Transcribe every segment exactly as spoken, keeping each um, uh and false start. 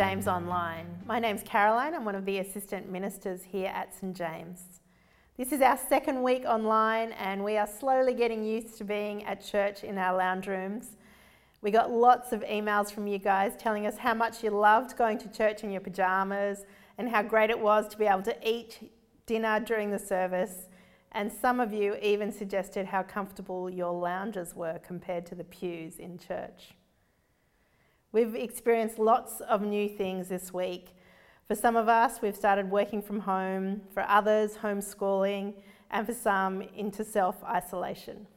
James Online. My name's Caroline. I'm one of the assistant ministers here at St James. This is our second week online and we are slowly getting used to being at church in our lounge rooms. We got lots of emails from you guys telling us how much you loved going to church in your pyjamas and how great it was to be able to eat dinner during the service. And some of you even suggested how comfortable your lounges were compared to the pews in church. We've experienced lots of new things this week. For some of us, we've started working from home, for others, homeschooling, and for some, into self-isolation.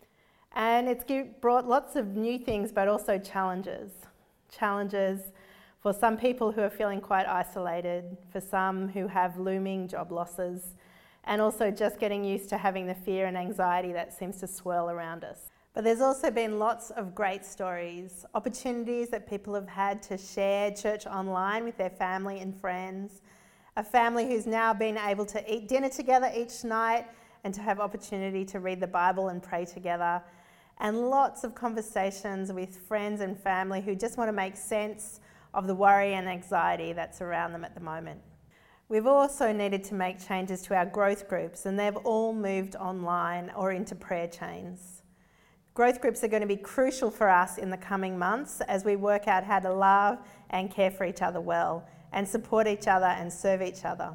And it's brought lots of new things, but also challenges. Challenges for some people who are feeling quite isolated, for some who have looming job losses, and also just getting used to having the fear and anxiety that seems to swirl around us. But there's also been lots of great stories, opportunities that people have had to share church online with their family and friends, a family who's now been able to eat dinner together each night and to have opportunity to read the Bible and pray together, and lots of conversations with friends and family who just want to make sense of the worry and anxiety that's around them at the moment. We've also needed to make changes to our growth groups, and they've all moved online or into prayer chains. Growth groups are going to be crucial for us in the coming months as we work out how to love and care for each other well and support each other and serve each other.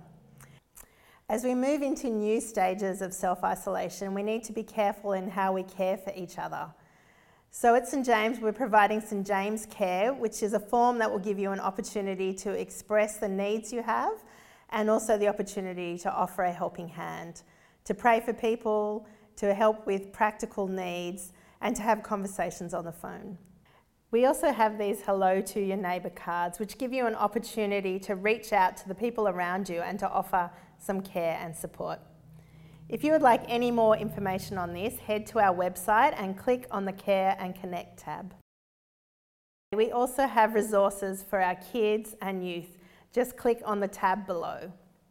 As we move into new stages of self-isolation, we need to be careful in how we care for each other. So at St James, we're providing St James Care, which is a form that will give you an opportunity to express the needs you have and also the opportunity to offer a helping hand, to pray for people, to help with practical needs, and to have conversations on the phone. We also have these Hello to Your Neighbour cards, which give you an opportunity to reach out to the people around you and to offer some care and support. If you would like any more information on this, head to our website and click on the Care and Connect tab. We also have resources for our kids and youth. Just click on the tab below.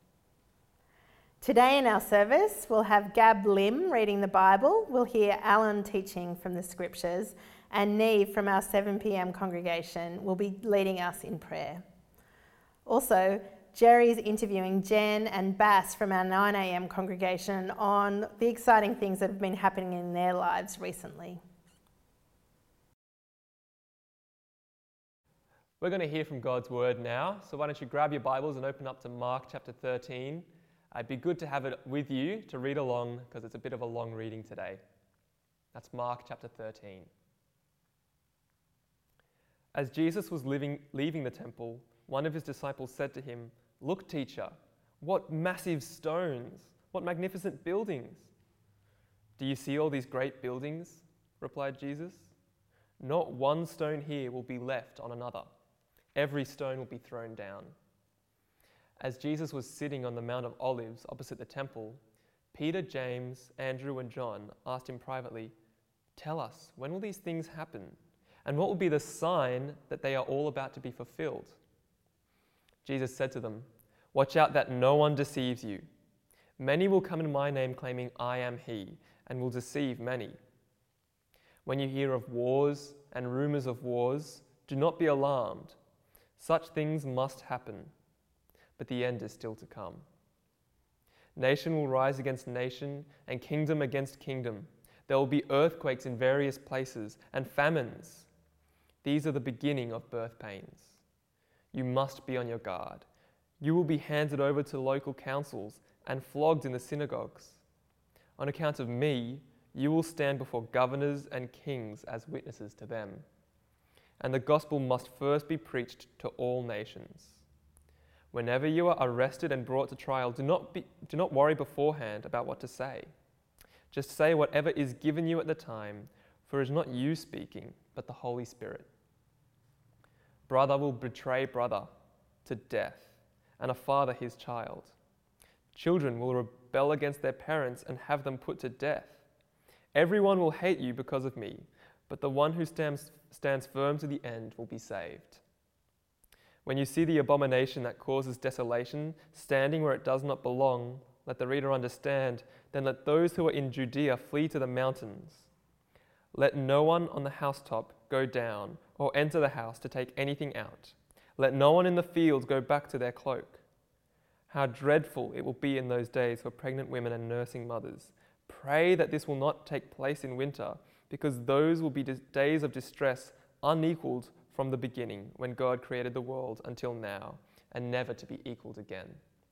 Today in our service, we'll have Gab Lim reading the Bible, we'll hear Alan teaching from the scriptures, and Neve from our seven p m congregation will be leading us in prayer. Also, Jerry's interviewing Jen and Bass from our nine a m congregation on the exciting things that have been happening in their lives recently. We're going to hear from God's word now, so why don't you grab your Bibles and open up to Mark chapter thirteen. It'd be good to have it with you to read along because it's a bit of a long reading today. That's Mark chapter thirteen. As Jesus was living, leaving the temple, one of his disciples said to him, "Look, teacher, what massive stones, what magnificent buildings." "Do you see all these great buildings?" replied Jesus. "Not one stone here will be left on another. Every stone will be thrown down." As Jesus was sitting on the Mount of Olives opposite the temple, Peter, James, Andrew, and John asked him privately, "Tell us, when will these things happen? And what will be the sign that they are all about to be fulfilled?" Jesus said to them, "Watch out that no one deceives you. Many will come in my name claiming I am he, and will deceive many. When you hear of wars and rumors of wars, do not be alarmed. Such things must happen, but the end is still to come. Nation will rise against nation and kingdom against kingdom. There will be earthquakes in various places and famines. These are the beginning of birth pains. You must be on your guard. You will be handed over to local councils and flogged in the synagogues. On account of me, you will stand before governors and kings as witnesses to them. And the gospel must first be preached to all nations. Whenever you are arrested and brought to trial, do not be, do not worry beforehand about what to say. Just say whatever is given you at the time, for it is not you speaking, but the Holy Spirit. Brother will betray brother to death, and a father his child. Children will rebel against their parents and have them put to death. Everyone will hate you because of me, but the one who stands, stands firm to the end will be saved. When you see the abomination that causes desolation standing where it does not belong, let the reader understand, then let those who are in Judea flee to the mountains. Let no one on the housetop go down or enter the house to take anything out. Let no one in the fields go back to their cloak. How dreadful it will be in those days for pregnant women and nursing mothers. Pray that this will not take place in winter, because those will be days of distress unequaled from the beginning, when God created the world, until now, and never to be equaled again.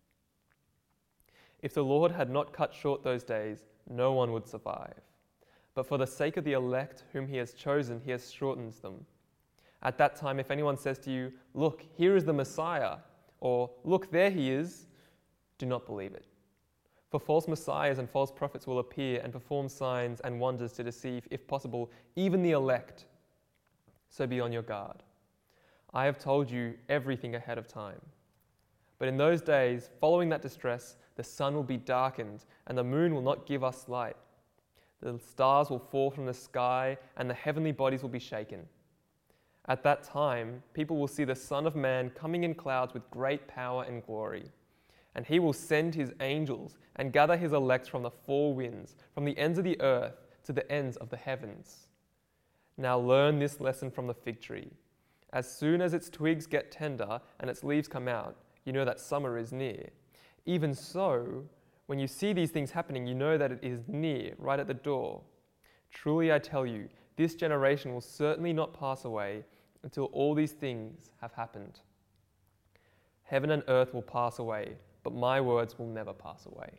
If the Lord had not cut short those days, no one would survive. But for the sake of the elect whom he has chosen, he has shortened them. At that time, if anyone says to you, "Look, here is the Messiah," or "Look, there he is," do not believe it. For false messiahs and false prophets will appear and perform signs and wonders to deceive, if possible, even the elect. So be on your guard. I have told you everything ahead of time. But in those days, following that distress, the sun will be darkened and the moon will not give us light. The stars will fall from the sky and the heavenly bodies will be shaken. At that time, people will see the Son of Man coming in clouds with great power and glory. And he will send his angels and gather his elect from the four winds, from the ends of the earth to the ends of the heavens. Now learn this lesson from the fig tree. As soon as its twigs get tender and its leaves come out, you know that summer is near. Even so, when you see these things happening, you know that it is near, right at the door. Truly I tell you, this generation will certainly not pass away until all these things have happened. Heaven and earth will pass away, but my words will never pass away.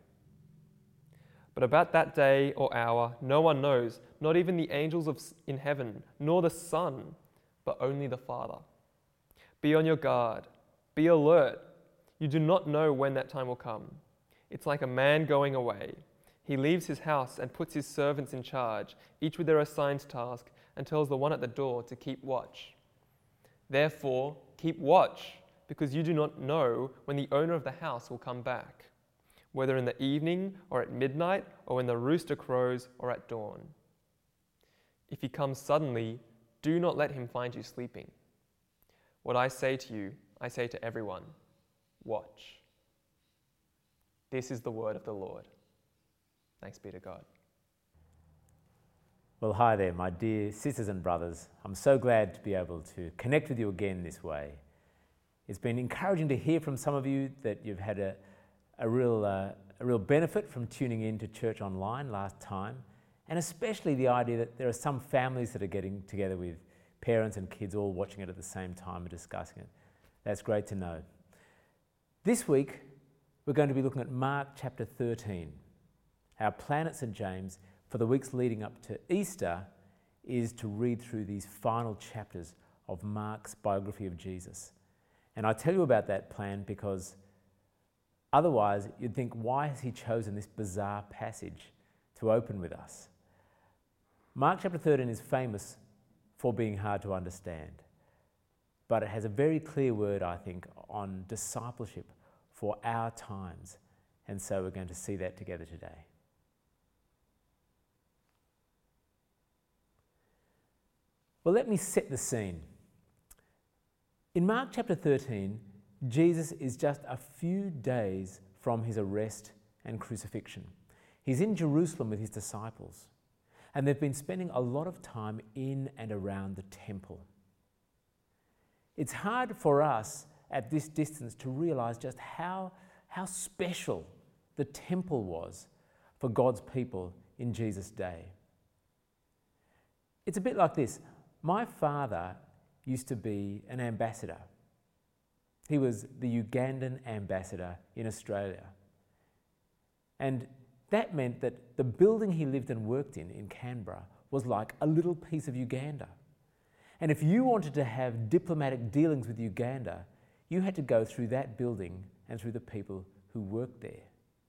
But about that day or hour, no one knows, not even the angels of, in heaven, nor the Son, but only the Father. Be on your guard. Be alert. You do not know when that time will come. It's like a man going away. He leaves his house and puts his servants in charge, each with their assigned task, and tells the one at the door to keep watch. Therefore, keep watch, because you do not know when the owner of the house will come back, whether in the evening or at midnight or when the rooster crows or at dawn. If he comes suddenly, do not let him find you sleeping. What I say to you, I say to everyone, watch. This is the word of the Lord. Thanks be to God. Well, hi there, my dear sisters and brothers. I'm so glad to be able to connect with you again this way. It's been encouraging to hear from some of you that you've had a, a, real, uh, a real benefit from tuning in to Church Online last time, and especially the idea that there are some families that are getting together with parents and kids all watching it at the same time and discussing it. That's great to know. This week, we're going to be looking at Mark chapter thirteen. Our plan at Saint James for the weeks leading up to Easter is to read through these final chapters of Mark's biography of Jesus. And I tell you about that plan because otherwise you'd think, why has he chosen this bizarre passage to open with us? Mark chapter thirteen is famous for being hard to understand, but it has a very clear word, I think, on discipleship for our times. And so we're going to see that together today. Well, let me set the scene. In Mark chapter thirteen, Jesus is just a few days from his arrest and crucifixion. He's in Jerusalem with his disciples, and they've been spending a lot of time in and around the temple. It's hard for us at this distance to realize just how, how special the temple was for God's people in Jesus' day. It's a bit like this. My father used to be an ambassador. He was the Ugandan ambassador in Australia. And that meant that the building he lived and worked in, in Canberra, was like a little piece of Uganda. And if you wanted to have diplomatic dealings with Uganda, you had to go through that building and through the people who worked there.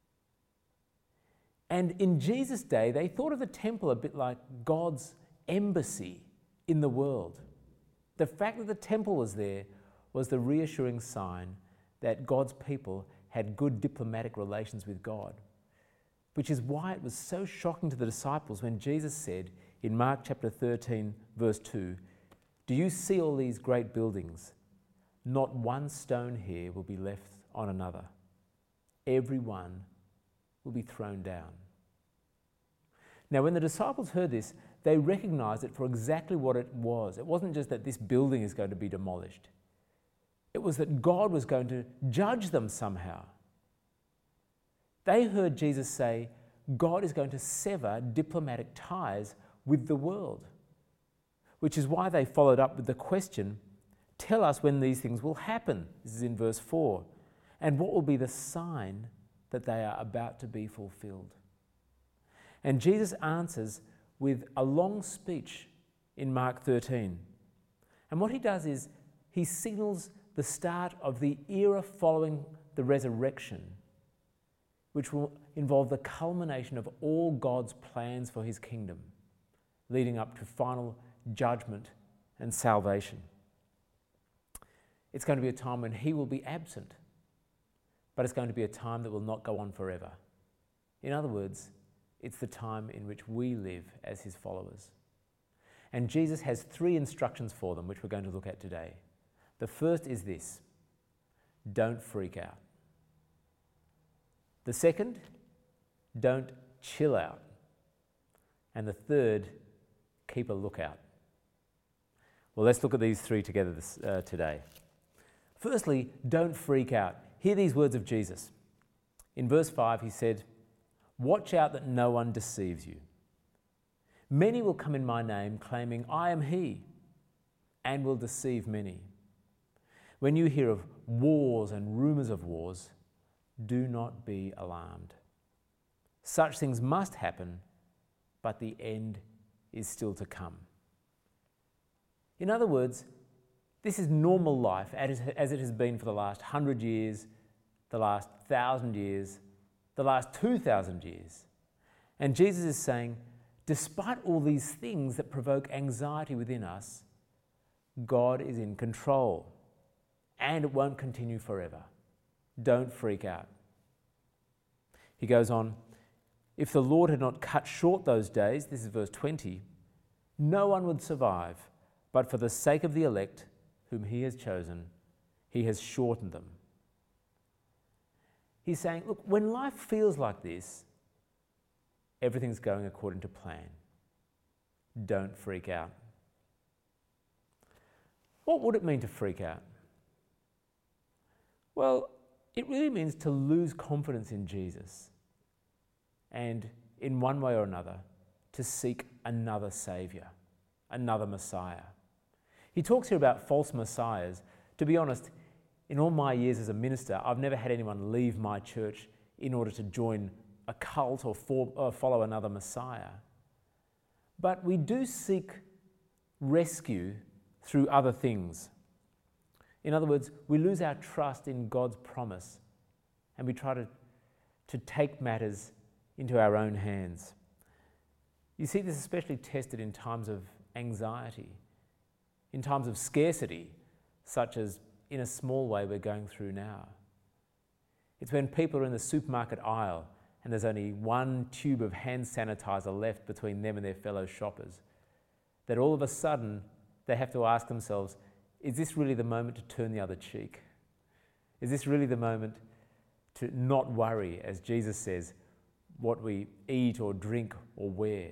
And in Jesus' day, they thought of the temple a bit like God's embassy in the world. The fact that the temple was there was the reassuring sign that God's people had good diplomatic relations with God, which is why it was so shocking to the disciples when Jesus said in Mark chapter thirteen, verse two, "Do you see all these great buildings? Not one stone here will be left on another. Every one will be thrown down." Now, when the disciples heard this, they recognized it for exactly what it was. It wasn't just that this building is going to be demolished. It was that God was going to judge them somehow. They heard Jesus say, God is going to sever diplomatic ties with the world, which is why they followed up with the question, tell us when these things will happen. This is in verse four. And what will be the sign that they are about to be fulfilled? And Jesus answers with a long speech in Mark thirteen. And what he does is he signals the start of the era following the resurrection, which will involve the culmination of all God's plans for his kingdom, leading up to final judgment and salvation. It's going to be a time when he will be absent, but it's going to be a time that will not go on forever. In other words, it's the time in which we live as his followers. And Jesus has three instructions for them, which we're going to look at today. The first is this: don't freak out. The second, don't chill out. And the third, keep a lookout. Well, let's look at these three together this, uh, today. Firstly, don't freak out. Hear these words of Jesus. In verse five, he said, "Watch out that no one deceives you. Many will come in my name, claiming, 'I am he,' and will deceive many. When you hear of wars and rumours of wars, do not be alarmed. Such things must happen, but the end is still to come." In other words, this is normal life as it has been for the last hundred years, the last thousand years, the last two thousand years. And Jesus is saying, despite all these things that provoke anxiety within us, God is in control, and it won't continue forever. Don't freak out. He goes on, if the Lord had not cut short those days, this is verse twenty, no one would survive, but for the sake of the elect, whom he has chosen, he has shortened them. He's saying, look, when life feels like this, everything's going according to plan. Don't freak out. What would it mean to freak out? Well, it really means to lose confidence in Jesus and, in one way or another, to seek another Saviour, another Messiah. He talks here about false messiahs. To be honest, in all my years as a minister, I've never had anyone leave my church in order to join a cult or, for, or follow another Messiah. But we do seek rescue through other things. In other words, we lose our trust in God's promise and we try to, to take matters into our own hands. You see this especially tested in times of anxiety, in times of scarcity, such as in a small way we're going through now. It's when people are in the supermarket aisle and there's only one tube of hand sanitizer left between them and their fellow shoppers, that all of a sudden they have to ask themselves, is this really the moment to turn the other cheek? Is this really the moment to not worry, as Jesus says, what we eat or drink or wear?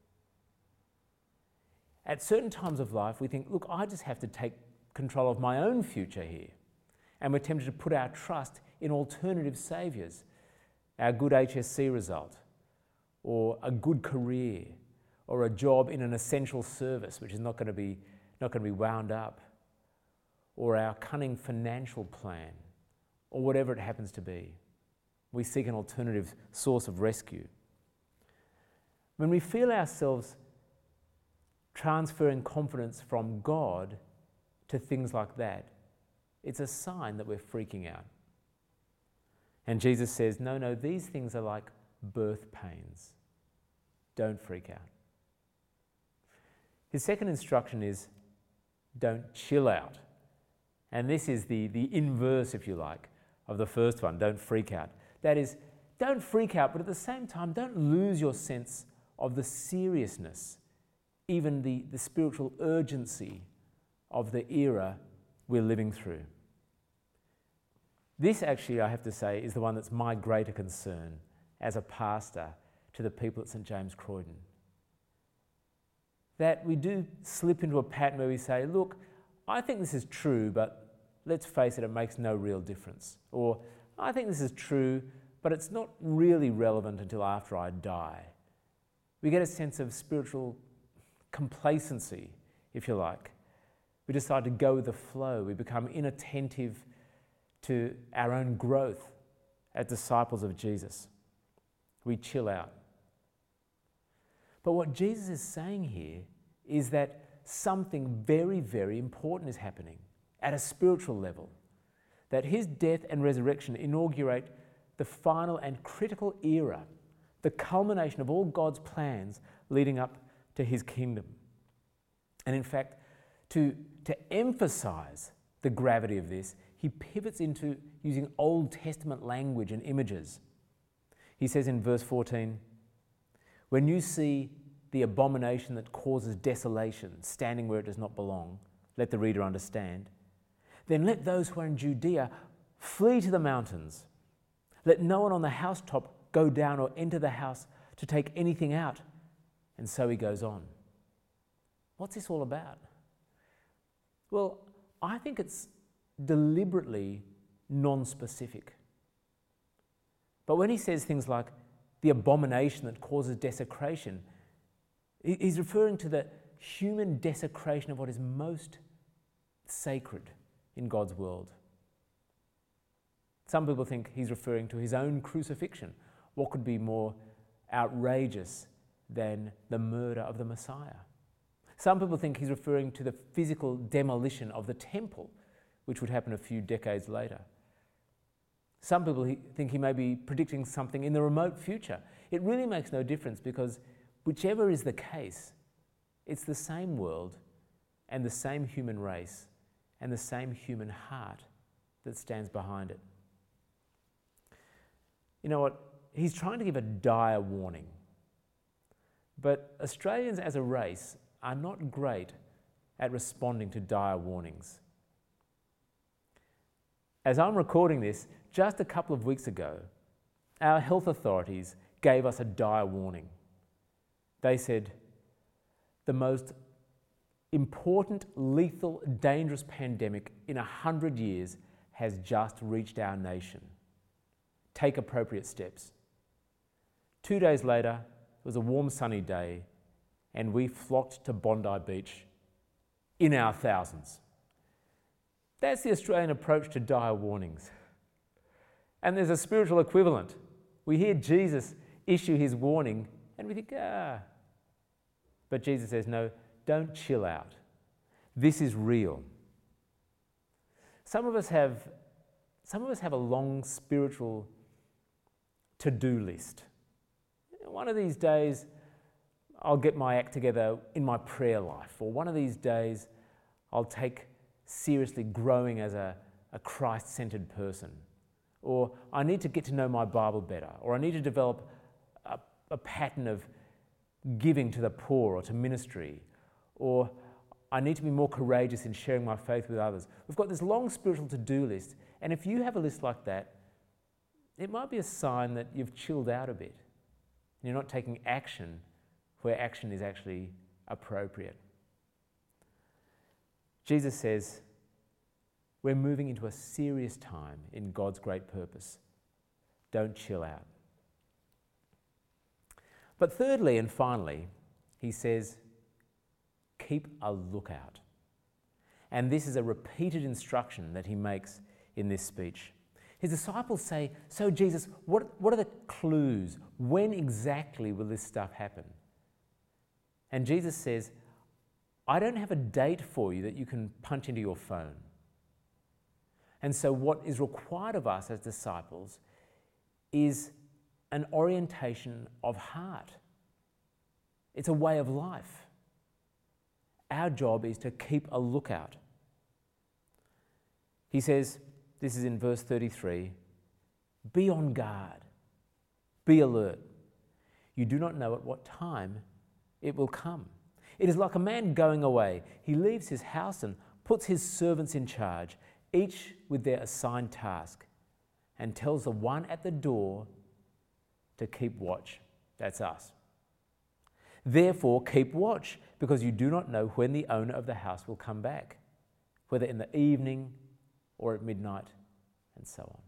At certain times of life, we think, look, I just have to take control of my own future here. And we're tempted to put our trust in alternative saviours, our good H S C result, or a good career, or a job in an essential service which is not going to be, not going to be wound up, or our cunning financial plan, or whatever it happens to be. We seek an alternative source of rescue. When we feel ourselves transferring confidence from God to things like that, it's a sign that we're freaking out. And Jesus says, no, no, these things are like birth pains. Don't freak out. His second instruction is, don't chill out. And this is the, the inverse, if you like, of the first one, don't freak out. That is, don't freak out, but at the same time, don't lose your sense of the seriousness, even the, the spiritual urgency of the era we're living through. This actually, I have to say, is the one that's my greater concern as a pastor to the people at St James Croydon. That we do slip into a pattern where we say, look, I think this is true, but let's face it, it makes no real difference. Or, I think this is true, but it's not really relevant until after I die. We get a sense of spiritual complacency, if you like. We decide to go with the flow. We become inattentive to our own growth as disciples of Jesus. We chill out. But what Jesus is saying here is that something very, very important is happening at a spiritual level. That his death and resurrection inaugurate the final and critical era, the culmination of all God's plans leading up to his kingdom. And in fact, to, to emphasize the gravity of this, he pivots into using Old Testament language and images. He says in verse fourteen, "When you see the abomination that causes desolation standing where it does not belong, let the reader understand, then let those who are in Judea flee to the mountains. Let no one on the housetop go down or enter the house to take anything out." And so he goes on. What's this all about? Well, I think it's deliberately non-specific. But when he says things like the abomination that causes desecration, he's referring to the human desecration of what is most sacred in God's world. Some people think he's referring to his own crucifixion. What could be more outrageous than the murder of the Messiah? Some people think he's referring to the physical demolition of the temple, which would happen a few decades later. Some people think he may be predicting something in the remote future. It really makes no difference, because whichever is the case, it's the same world and the same human race and the same human heart that stands behind it. You know what? He's trying to give a dire warning. But Australians as a race are not great at responding to dire warnings. As I'm recording this, just a couple of weeks ago, our health authorities gave us a dire warning. They said, the most important, lethal, dangerous pandemic in a hundred years has just reached our nation. Take appropriate steps. Two days later, it was a warm, sunny day, and we flocked to Bondi Beach in our thousands. That's the Australian approach to dire warnings. And there's a spiritual equivalent. We hear Jesus issue his warning, and we think, ah. But Jesus says, no, don't chill out. This is real. Some of us have, some of us have a long spiritual to-do list. One of these days, I'll get my act together in my prayer life, or one of these days, I'll take seriously growing as a, a Christ-centered person, or I need to get to know my Bible better, or I need to develop a, a pattern of giving to the poor or to ministry, or I need to be more courageous in sharing my faith with others. We've got this long spiritual to-do list, and if you have a list like that, it might be a sign that you've chilled out a bit. You're not taking action where action is actually appropriate. Jesus says, we're moving into a serious time in God's great purpose. Don't chill out. But thirdly and finally, he says, keep a lookout. And this is a repeated instruction that he makes in this speech. His disciples say, so Jesus, what, what are the clues? When exactly will this stuff happen? And Jesus says, I don't have a date for you that you can punch into your phone. And so what is required of us as disciples is an orientation of heart. It's a way of life. Our job is to keep a lookout. He says, this is in verse thirty-three, be on guard, be alert. You do not know at what time it will come. It is like a man going away. He leaves his house and puts his servants in charge, each with their assigned task, and tells the one at the door to keep watch. That's us. Therefore, keep watch, because you do not know when the owner of the house will come back, whether in the evening or at midnight, and so on.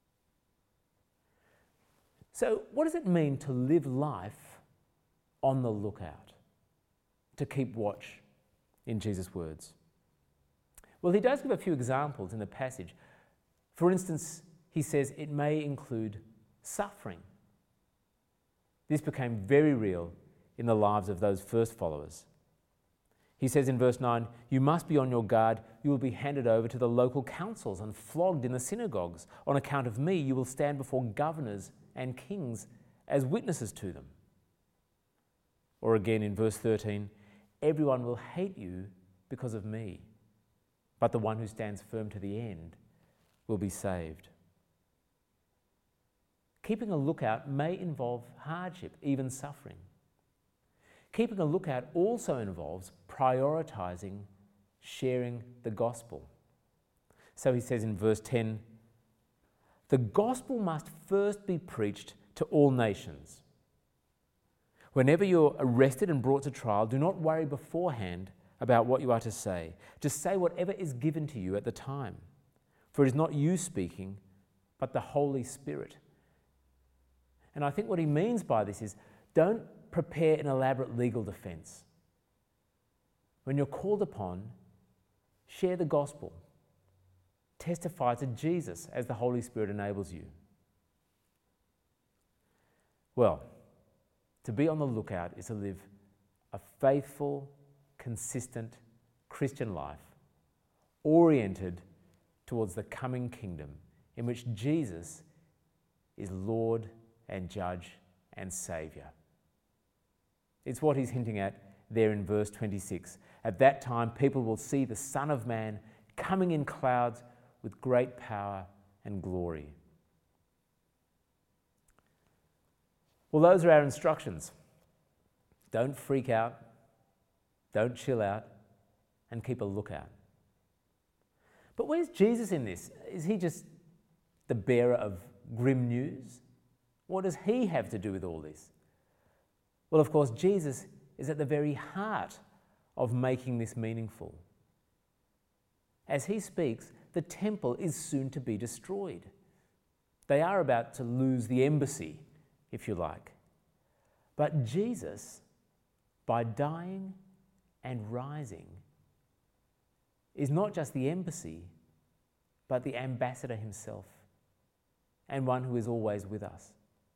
So, what does it mean to live life on the lookout, to keep watch, in Jesus' words? Well, he does give a few examples in the passage. For instance, he says it may include suffering. This became very real in the lives of those first followers. He says in verse nine, "You must be on your guard. You will be handed over to the local councils and flogged in the synagogues. On account of me, you will stand before governors and kings as witnesses to them." Or again in verse thirteen, "Everyone will hate you because of me, but the one who stands firm to the end will be saved." Keeping a lookout may involve hardship, even suffering. Keeping a lookout also involves prioritising sharing the gospel. So he says in verse ten, "The gospel must first be preached to all nations. Whenever you're arrested and brought to trial, do not worry beforehand about what you are to say. Just say whatever is given to you at the time. For it is not you speaking, but the Holy Spirit." And I think what he means by this is, don't prepare an elaborate legal defence. When you're called upon, share the gospel. Testify to Jesus as the Holy Spirit enables you. Well, to be on the lookout is to live a faithful, consistent Christian life, oriented towards the coming kingdom in which Jesus is Lord and Judge and Saviour. It's what he's hinting at there in verse twenty-six. "At that time, people will see the Son of Man coming in clouds with great power and glory." Well, those are our instructions. Don't freak out, don't chill out, and keep a lookout. But where's Jesus in this? Is he just the bearer of grim news? What does he have to do with all this? Well, of course, Jesus is at the very heart of making this meaningful. As he speaks, the temple is soon to be destroyed. They are about to lose the embassy, if you like. But Jesus, by dying and rising, is not just the embassy, but the ambassador himself, and one who is always with us.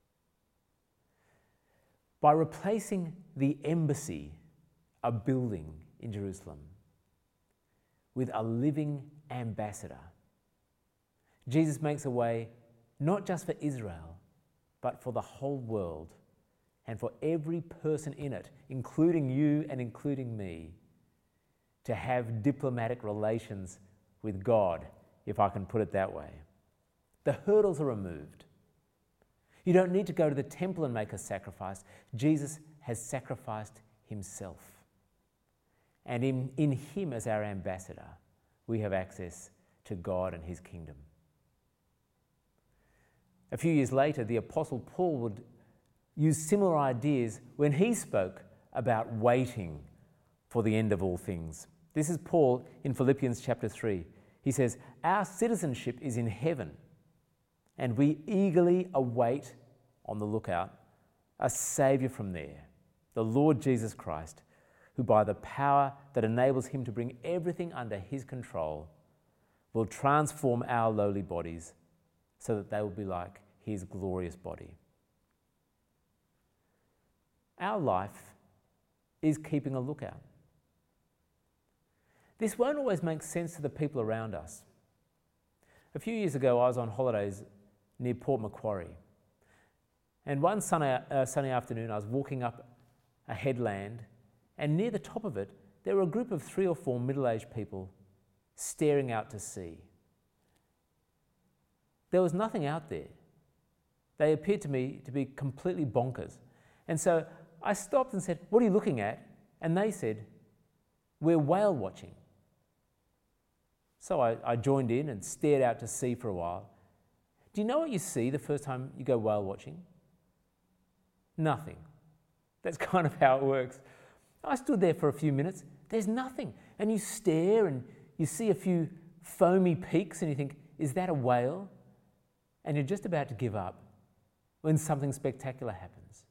By replacing the embassy, a building in Jerusalem, with a living ambassador, Jesus makes a way not just for Israel, but for the whole world and for every person in it, including you and including me, to have diplomatic relations with God, if I can put it that way. The hurdles are removed. You don't need to go to the temple and make a sacrifice. Jesus has sacrificed himself. And in, in him as our ambassador, we have access to God and his kingdom. A few years later, the Apostle Paul would use similar ideas when he spoke about waiting for the end of all things. This is Paul in Philippians chapter three. He says, "Our citizenship is in heaven, and we eagerly await, on the lookout, a Saviour from there, the Lord Jesus Christ, who by the power that enables him to bring everything under his control will transform our lowly bodies so that they will be like his glorious body." Our life is keeping a lookout. This won't always make sense to the people around us. A few years ago, I was on holidays near Port Macquarie. And one sunny, uh, sunny afternoon, I was walking up a headland, and near the top of it, there were a group of three or four middle-aged people staring out to sea. There was nothing out there. They appeared to me to be completely bonkers. And so I stopped and said, "What are you looking at?" And they said, "We're whale watching." So I, I joined in and stared out to sea for a while. Do you know what you see the first time you go whale watching? Nothing. That's kind of how it works. I stood there for a few minutes. There's nothing. And you stare and you see a few foamy peaks and you think, is that a whale? And you're just about to give up when something spectacular happens.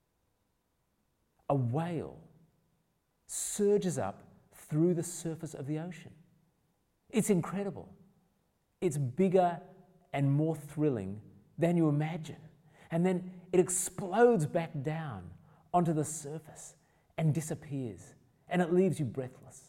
A whale surges up through the surface of the ocean. It's incredible. It's bigger and more thrilling than you imagine. And then it explodes back down onto the surface and disappears, and it leaves you breathless.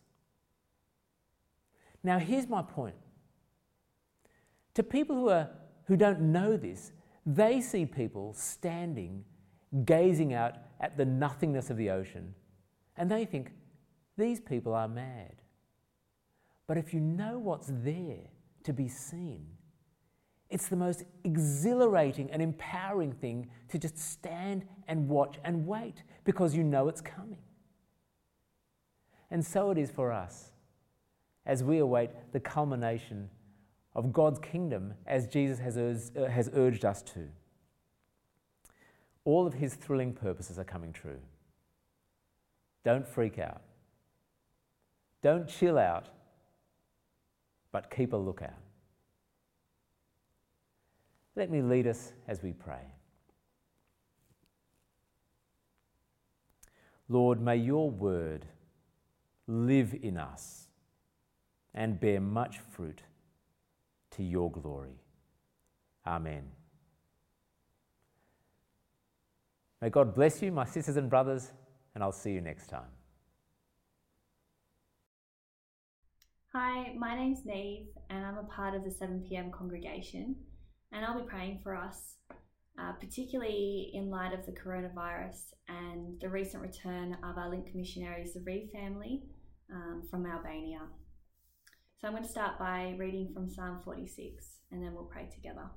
Now, here's my point. To people who are who don't know this, they see people standing, gazing out at the nothingness of the ocean, and they think, these people are mad. But if you know what's there to be seen, it's the most exhilarating and empowering thing to just stand and watch and wait because you know it's coming. And so it is for us as we await the culmination of God's kingdom as Jesus has urged, uh, has urged us to. All of his thrilling purposes are coming true. Don't freak out. Don't chill out, but keep a lookout. Let me lead us as we pray. Lord, may your word live in us and bear much fruit to your glory. Amen. May God bless you, my sisters and brothers, and I'll see you next time. Hi, my name's Neve and I'm a part of the seven p m congregation, and I'll be praying for us, uh, particularly in light of the coronavirus and the recent return of our Link missionaries, the Reeve family, um, from Albania. So I'm going to start by reading from Psalm forty-six and then we'll pray together.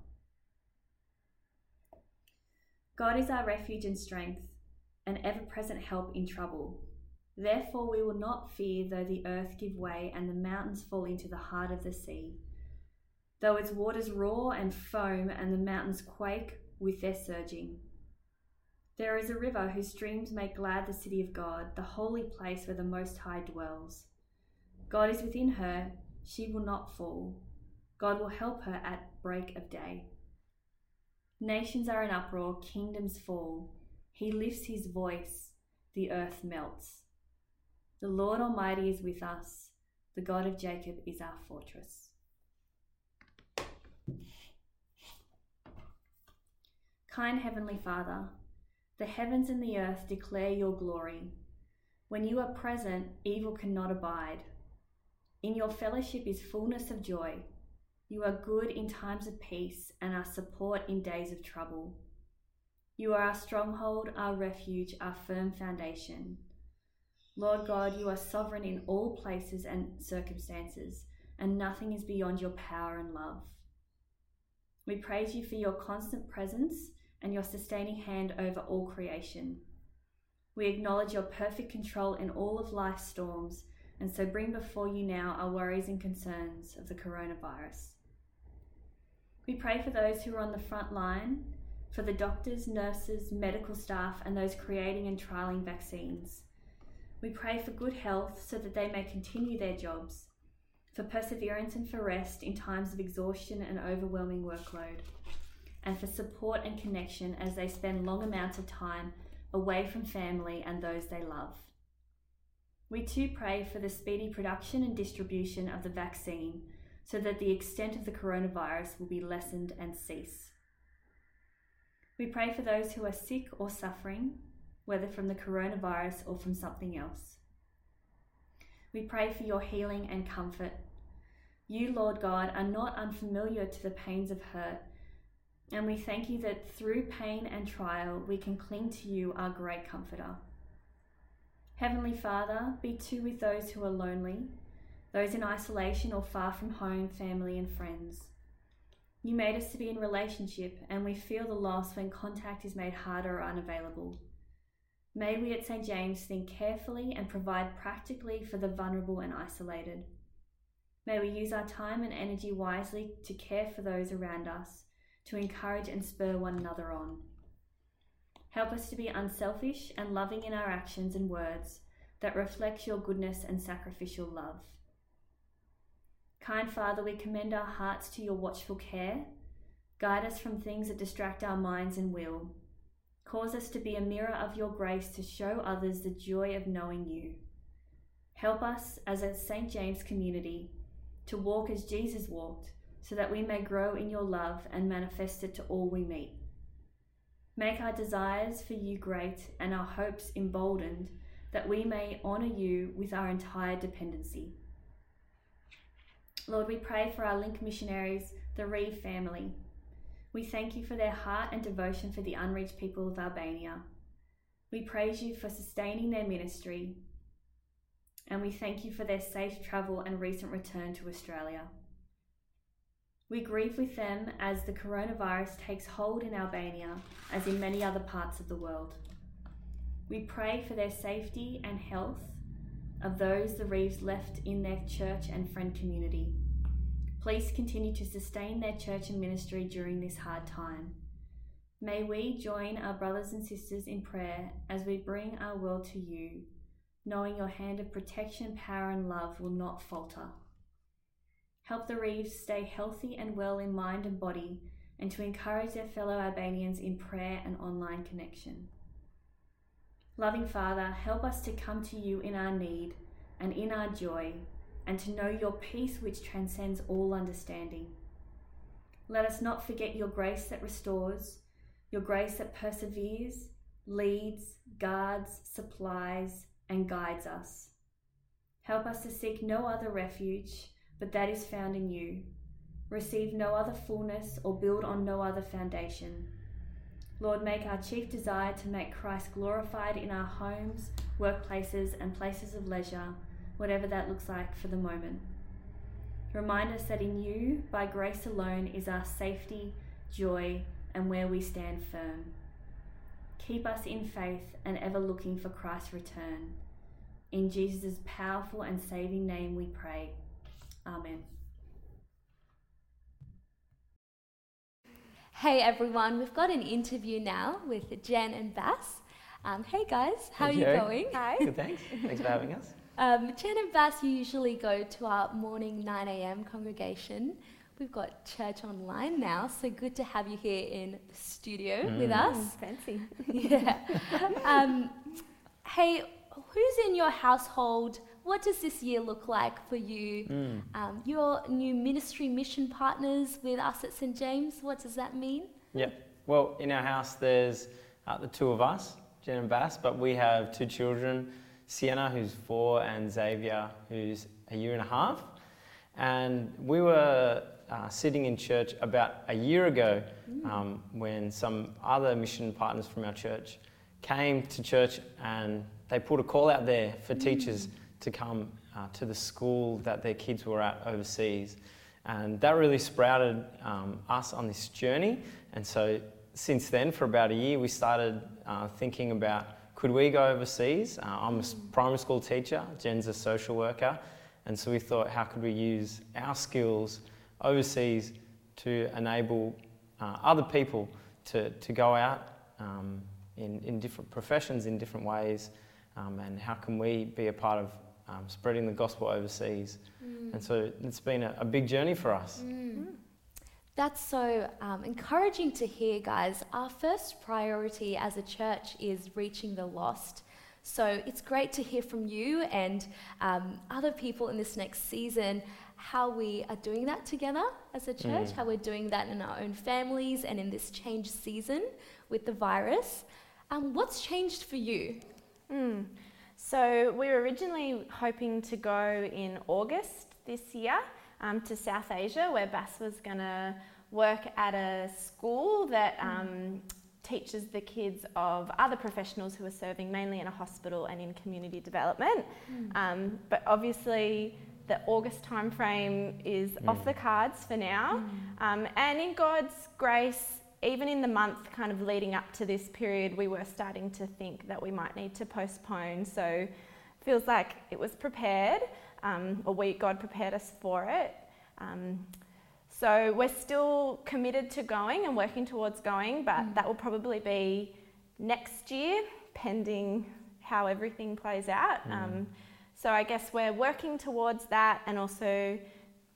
God is our refuge and strength, an ever-present help in trouble. Therefore we will not fear though the earth give way and the mountains fall into the heart of the sea. Though its waters roar and foam and the mountains quake with their surging. There is a river whose streams make glad the city of God, the holy place where the Most High dwells. God is within her, she will not fall. God will help her at break of day. Nations are in uproar, kingdoms fall. He lifts his voice, the earth melts. The Lord Almighty is with us. The God of Jacob is our fortress. Kind Heavenly Father, the heavens and the earth declare your glory. When you are present, evil cannot abide. In your fellowship is fullness of joy. You are good in times of peace and our support in days of trouble. You are our stronghold, our refuge, our firm foundation. Lord God, you are sovereign in all places and circumstances, and nothing is beyond your power and love. We praise you for your constant presence and your sustaining hand over all creation. We acknowledge your perfect control in all of life's storms, and so bring before you now our worries and concerns of the coronavirus. We pray for those who are on the front line, for the doctors, nurses, medical staff, and those creating and trialling vaccines. We pray for good health so that they may continue their jobs, for perseverance and for rest in times of exhaustion and overwhelming workload, and for support and connection as they spend long amounts of time away from family and those they love. We too pray for the speedy production and distribution of the vaccine so that the extent of the coronavirus will be lessened and cease. We pray for those who are sick or suffering, whether from the coronavirus or from something else. We pray for your healing and comfort. You, Lord God, are not unfamiliar to the pains of hurt, and we thank you that through pain and trial we can cling to you, our great comforter. Heavenly Father, be too with those who are lonely, those in isolation or far from home, family and friends. You made us to be in relationship, and we feel the loss when contact is made harder or unavailable. May we at Saint James think carefully and provide practically for the vulnerable and isolated. May we use our time and energy wisely to care for those around us, to encourage and spur one another on. Help us to be unselfish and loving in our actions and words that reflect your goodness and sacrificial love. Kind Father, we commend our hearts to your watchful care. Guide us from things that distract our minds and will. Cause us to be a mirror of your grace to show others the joy of knowing you. Help us as a Saint James community to walk as Jesus walked, so that we may grow in your love and manifest it to all we meet. Make our desires for you great and our hopes emboldened, that we may honour you with our entire dependency. Lord, we pray for our Link missionaries, the Reeve family. We thank you for their heart and devotion for the unreached people of Albania. We praise you for sustaining their ministry, and we thank you for their safe travel and recent return to Australia. We grieve with them as the coronavirus takes hold in Albania, as in many other parts of the world. We pray for their safety and health of those the Reeves left in their church and friend community. Please continue to sustain their church and ministry during this hard time. May we join our brothers and sisters in prayer as we bring our world to you, knowing your hand of protection, power and love will not falter. Help the Reeves stay healthy and well in mind and body, and to encourage their fellow Albanians in prayer and online connection. Loving Father, help us to come to you in our need and in our joy, and to know your peace which transcends all understanding. Let us not forget your grace that restores, your grace that perseveres, leads, guards, supplies, and guides us. Help us to seek no other refuge, but that is found in you. Receive no other fullness or build on no other foundation. Lord, make our chief desire to make Christ glorified in our homes, workplaces, and places of leisure, whatever that looks like for the moment. Remind us that in you, by grace alone, is our safety, joy, and where we stand firm. Keep us in faith and ever looking for Christ's return. In Jesus' powerful and saving name we pray. Amen. Hey everyone, we've got an interview now with Jen and Bass. Um, hey guys, how Hey, are you Jerry. going? Hi. Good, thanks. Thanks for having us. Um, Jen and Bass usually go to our morning nine a.m. congregation. We've got church online now, so good to have you here in the studio Mm. with us. Fancy. Yeah. um, hey, who's in your household? What does this year look like for you? Mm. Um, your new ministry mission partners with us at Saint James, what does that mean? Yeah. Well, in our house, there's uh, the two of us, Jen and Bass, but we have two children, Sienna, who's four, and Xavier, who's a year and a half. And we were uh, sitting in church about a year ago um, when some other mission partners from our church came to church, and they put a call out there for mm. teachers to come uh, to the school that their kids were at overseas. And that really sprouted um, us on this journey. And so since then, for about a year, we started uh, thinking about, could we go overseas? Uh, I'm a primary school teacher, Jen's a social worker. And so we thought, how could we use our skills overseas to enable uh, other people to, to go out um, in, in different professions, in different ways, um, and how can we be a part of um, spreading the gospel overseas? Mm. And so it's been a, a big journey for us. Mm. That's so um, encouraging to hear, guys. Our first priority as a church is reaching the lost. So it's great to hear from you and um, other people in this next season how we are doing that together as a church, mm. how we're doing that in our own families and in this changed season with the virus. Um, what's changed for you? Mm. So we were originally hoping to go in August this year um, to South Asia, where Bass was going to work at a school that um, teaches the kids of other professionals who are serving mainly in a hospital and in community development. Mm. Um, but obviously the August timeframe is mm. off the cards for now. Mm. Um, and in God's grace, even in the month kind of leading up to this period, we were starting to think that we might need to postpone. So it feels like it was prepared, um, or we, God prepared us for it. Um, So we're still committed to going and working towards going, but mm. that will probably be next year, pending how everything plays out. Mm. Um, so I guess we're working towards that, and also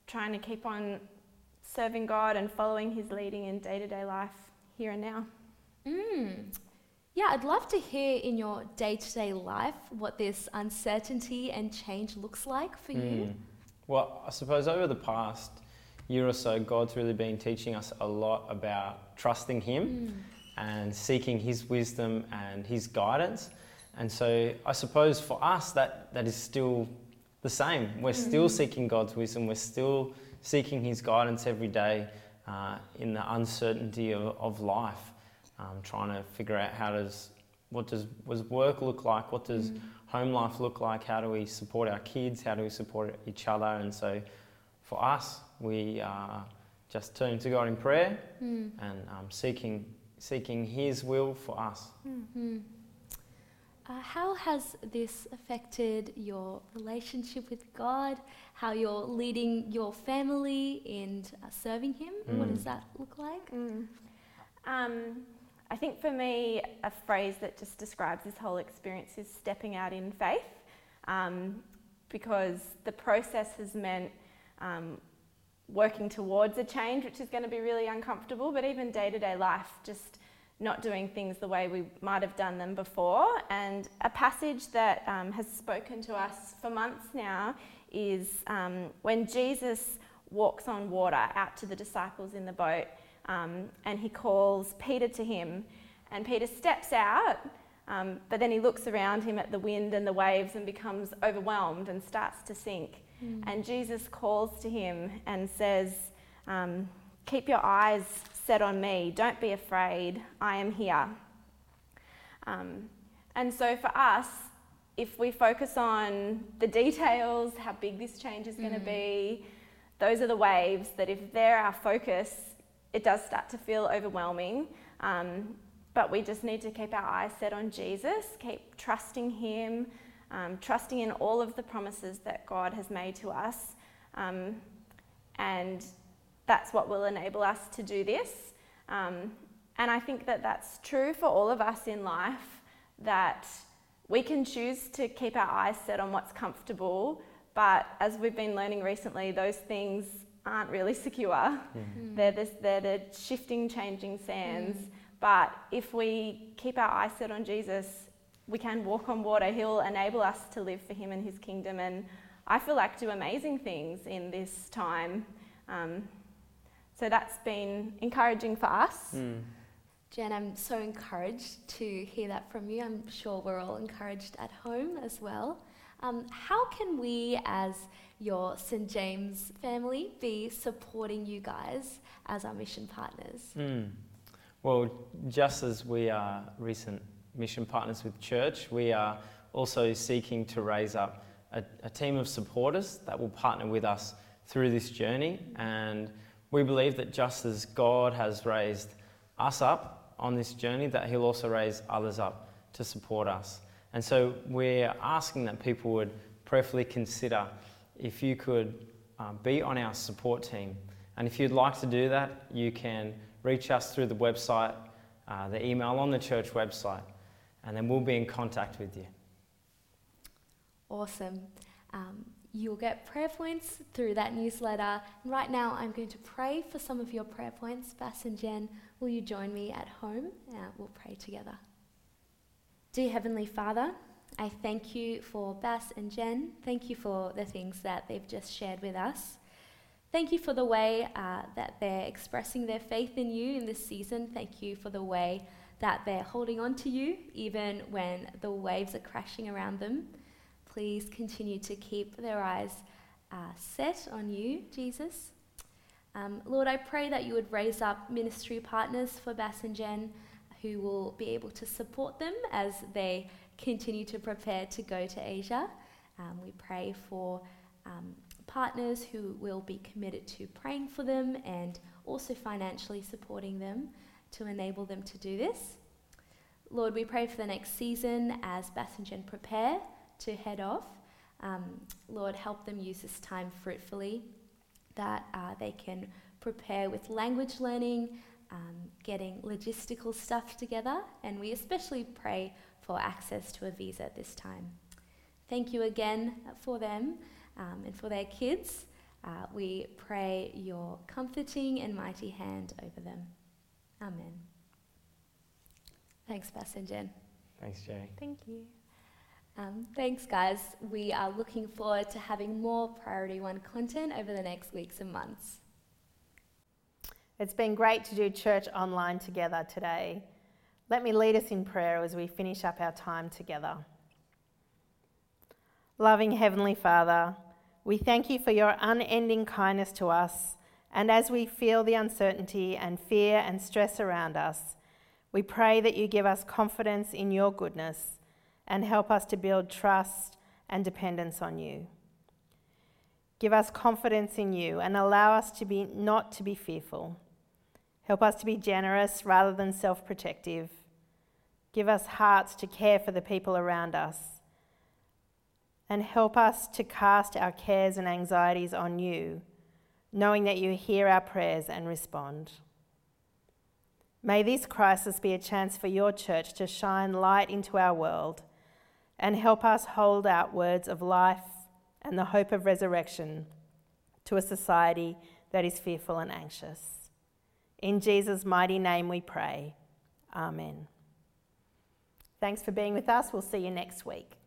trying to keep on serving God and following his leading in day-to-day life here and now. Mm. Yeah, I'd love to hear in your day-to-day life what this uncertainty and change looks like for Mm. you. Well, I suppose over the past year or so, God's really been teaching us a lot about trusting him Mm. and seeking his wisdom and his guidance. And so I suppose for us that, that is still the same. We're Mm. still seeking God's wisdom. We're still seeking his guidance every day uh, in the uncertainty of, of life. Um, trying to figure out how does, what does, what does work look like? What does Mm. home life look like? How do we support our kids? How do we support each other? And so for us, we uh, just turn to God in prayer Mm. and um, seeking seeking his will for us. Mm. Uh, how has this affected your relationship with God? How you're leading your family in uh, serving him? What Mm. does that look like? Mm. Um, I think for me, a phrase that just describes this whole experience is stepping out in faith, um, because the process has meant um, working towards a change, which is going to be really uncomfortable, but even day-to-day life, just not doing things the way we might have done them before. And a passage that um, has spoken to us for months now is um, when Jesus walks on water out to the disciples in the boat, um, and he calls Peter to him, and Peter steps out, um, but then he looks around him at the wind and the waves and becomes overwhelmed and starts to sink. Mm. And Jesus calls to him and says, um, keep your eyes set on me, don't be afraid, I am here. Um, and so for us, if we focus on the details, how big this change is going to Mm. be, those are the waves that if they're our focus, it does start to feel overwhelming. Um, but we just need to keep our eyes set on Jesus, keep trusting him, um, trusting in all of the promises that God has made to us. Um, and that's what will enable us to do this. Um, and I think that that's true for all of us in life, that we can choose to keep our eyes set on what's comfortable, but as we've been learning recently, those things aren't really secure. Mm. They're, this, they're the shifting, changing sands. Mm. But if we keep our eyes set on Jesus, we can walk on water. He'll enable us to live for him and his kingdom, and I feel like do amazing things in this time. Um, so that's been encouraging for us. Mm. Jen, I'm so encouraged to hear that from you. I'm sure we're all encouraged at home as well. Um, how can we, as your Saint James family, be supporting you guys as our mission partners? Mm. Well, just as we are recent mission partners with church, we are also seeking to raise up a, a team of supporters that will partner with us through this journey. And we believe that just as God has raised us up on this journey, that he'll also raise others up to support us. And so we're asking that people would prayerfully consider if you could uh, be on our support team. And if you'd like to do that, you can reach us through the website, uh, the email on the church website, and then we'll be in contact with you. Awesome. Um, you'll get prayer points through that newsletter. And right now, I'm going to pray for some of your prayer points. Bass and Jen, will you join me at home? Uh, we'll pray together. Dear Heavenly Father, I thank you for Bass and Jen. Thank you for the things that they've just shared with us. Thank you for the way uh, that they're expressing their faith in you in this season. Thank you for the way that they're holding on to you, even when the waves are crashing around them. Please continue to keep their eyes uh, set on you, Jesus. Um, Lord, I pray that you would raise up ministry partners for Bass and Jen who will be able to support them as they continue to prepare to go to Asia. Um, we pray for um, partners who will be committed to praying for them and also financially supporting them to enable them to do this. Lord, we pray for the next season as Bass and Jen prepare to head off. Um, Lord, help them use this time fruitfully, that uh, they can prepare with language learning, um, getting logistical stuff together, and we especially pray for access to a visa at this time. Thank you again for them um, and for their kids. Uh, we pray your comforting and mighty hand over them. Amen. Thanks, Bas and Jen. Thanks, Jay. Thank you. Um, thanks, guys. We are looking forward to having more Priority One content over the next weeks and months. It's been great to do church online together today. Let me lead us in prayer as we finish up our time together. Loving Heavenly Father, we thank you for your unending kindness to us, and as we feel the uncertainty and fear and stress around us, we pray that you give us confidence in your goodness and help us to build trust and dependence on you. Give us confidence in you and allow us to be not to be fearful. Help us to be generous rather than self-protective. Give us hearts to care for the people around us. And help us to cast our cares and anxieties on you, knowing that you hear our prayers and respond. May this crisis be a chance for your church to shine light into our world and help us hold out words of life and the hope of resurrection to a society that is fearful and anxious. In Jesus' mighty name we pray. Amen. Thanks for being with us. We'll see you next week.